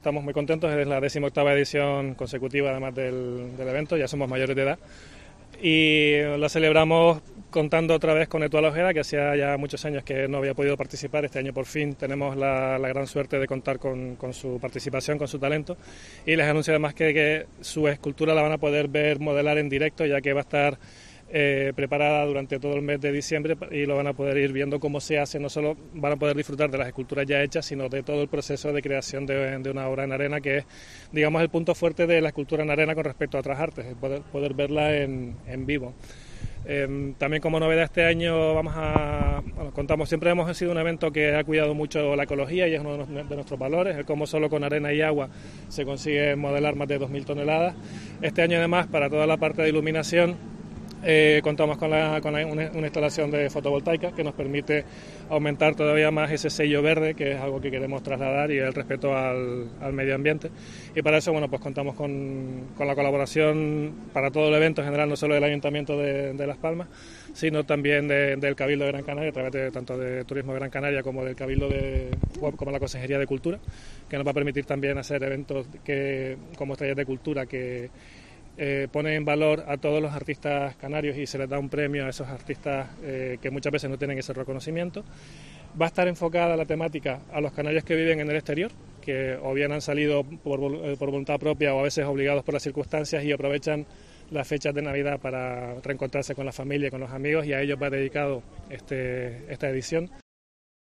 Estamos muy contentos, es la 18ª edición consecutiva además del evento, ya somos mayores de edad y lo celebramos contando otra vez con Etual Ojeda, que hacía ya muchos años que no había podido participar. Este año por fin tenemos la gran suerte de contar con su participación, con su talento, y les anuncio además que su escultura la van a poder ver modelar en directo, ya que va a estar preparada durante todo el mes de diciembre y lo van a poder ir viendo cómo se hace. No solo van a poder disfrutar de las esculturas ya hechas, sino de todo el proceso de creación de una obra en arena, que es, digamos, el punto fuerte de la escultura en arena con respecto a otras artes, poder verla en vivo. También como novedad este año siempre hemos sido un evento que ha cuidado mucho la ecología y es uno de nuestros valores, el cómo solo con arena y agua se consigue modelar más de 2.000 toneladas. Este año además, para toda la parte de iluminación, contamos con una instalación de fotovoltaica que nos permite aumentar todavía más ese sello verde, que es algo que queremos trasladar, y el respeto al medio ambiente. Y para eso pues contamos con la colaboración para todo el evento en general, no solo del Ayuntamiento de Las Palmas, sino también del Cabildo de Gran Canaria, a través tanto de Turismo de Gran Canaria como del Cabildo como la Consejería de Cultura, que nos va a permitir también hacer eventos como Estrellas de Cultura, que pone en valor a todos los artistas canarios y se les da un premio a esos artistas que muchas veces no tienen ese reconocimiento. Va a estar enfocada la temática a los canarios que viven en el exterior, que o bien han salido por voluntad propia o a veces obligados por las circunstancias y aprovechan las fechas de Navidad para reencontrarse con la familia y con los amigos, y a ellos va dedicado esta edición.